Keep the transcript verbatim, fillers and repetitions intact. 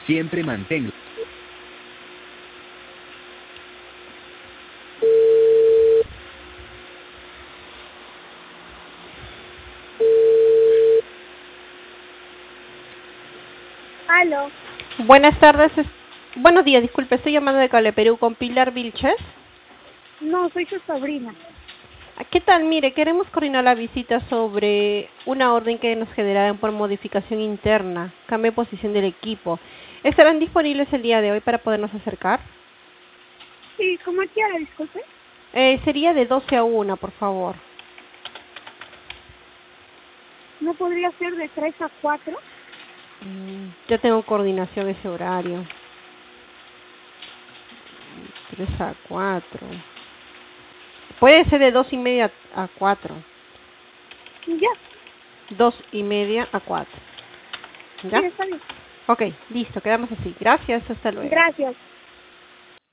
Siempre manténlo. Aló. Buenas tardes. es- Buenos días, disculpe, estoy llamando de Cable Perú con Pilar Vilches. No, soy su sobrina. Ah, ¿Qué tal? Mire, queremos coordinar la visita sobre una orden que nos generaron por modificación interna, cambio de posición del equipo. ¿Estarán disponibles el día de hoy para podernos acercar? Sí, ¿cómo quiera, disculpe? Eh, sería de doce a una, por favor. ¿No podría ser de tres a cuatro? Mm, Yo tengo coordinación ese horario. tres a cuatro. Puede ser de dos y media a cuatro. Ya, Dos y media a cuatro. sí, ¿Ya? está bien. Ok, listo, quedamos así. Gracias, hasta luego. Gracias.